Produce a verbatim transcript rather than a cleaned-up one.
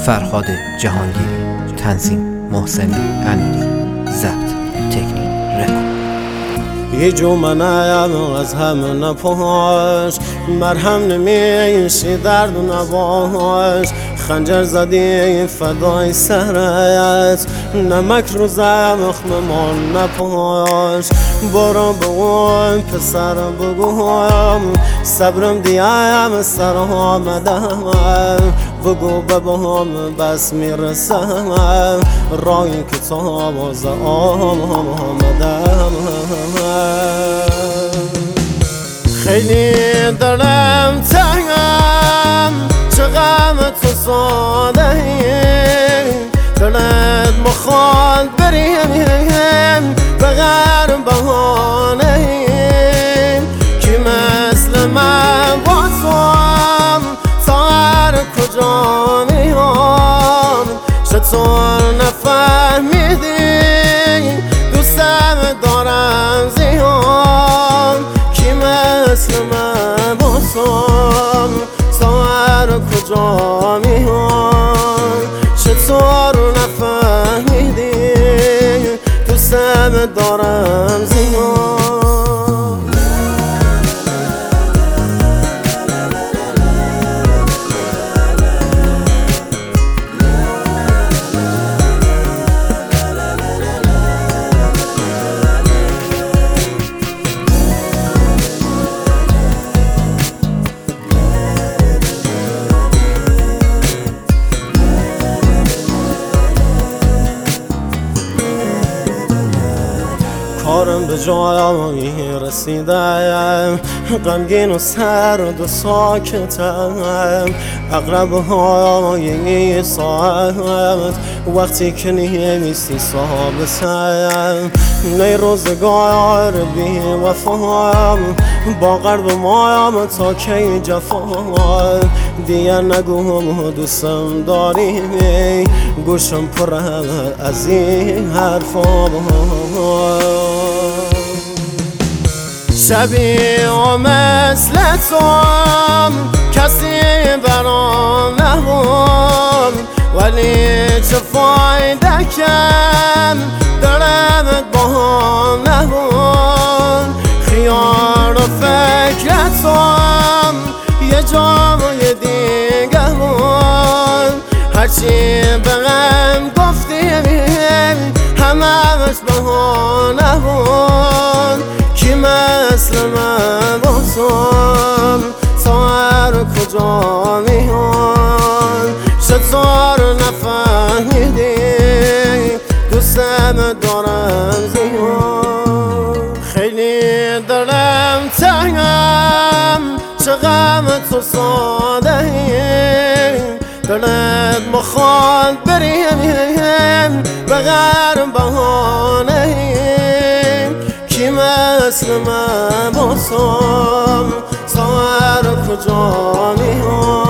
فرهاد جهانگیری، تنظیم محسن امیری، ضبط تکنیک رکورد. یه جو منایم از هم نپاش، مرهم نمیشی درد و نباش. خنجر زدی فدای سرت، نمک رو زخم من نپاش. برو بگویم پسر بگویم، صبرم دیم سر آمدم. بگو ببهم بس میرسم، رای کتاب از آمدم. خیلی دلم تنگم، چه غم تو ساده ای. دلت مخواد بریم به غیر بهانه ای. کی مثل من با توام تا هر کجا میام. چطور نفهمیدی دوستم دارم زیاد. کی مثل من با توام تا هر کجا میام. چطور نفهمیدی دوستم دارم زیاد. کارم به جایی رسیدم، غمگین و سرد و ساکتم. اقرب های ساعت وقتی که نیستی ثابتم. نی روزگار بی وفام، با قلب مایم تا کی جفا. دیگه نگو دوستم داری، گوشم پر از این حرفا. شبیه و مثل توام کسی برام نبود، ولی چه فایده کم دلمت با هم نبود. خیال و فکر توام یه جای دیگه بود. هرچی به غم گفتیم همش بهانه بود. کی مثل من با توام تا هر کجا میان. چطور نفهمیدی دوستم دارم زیاد. خیلی دلم تنگم، چه غم تو ساده ای. دلت مخواد بریم به غیر بهانه ای. کی مثل من با توام تا هر کجا میان.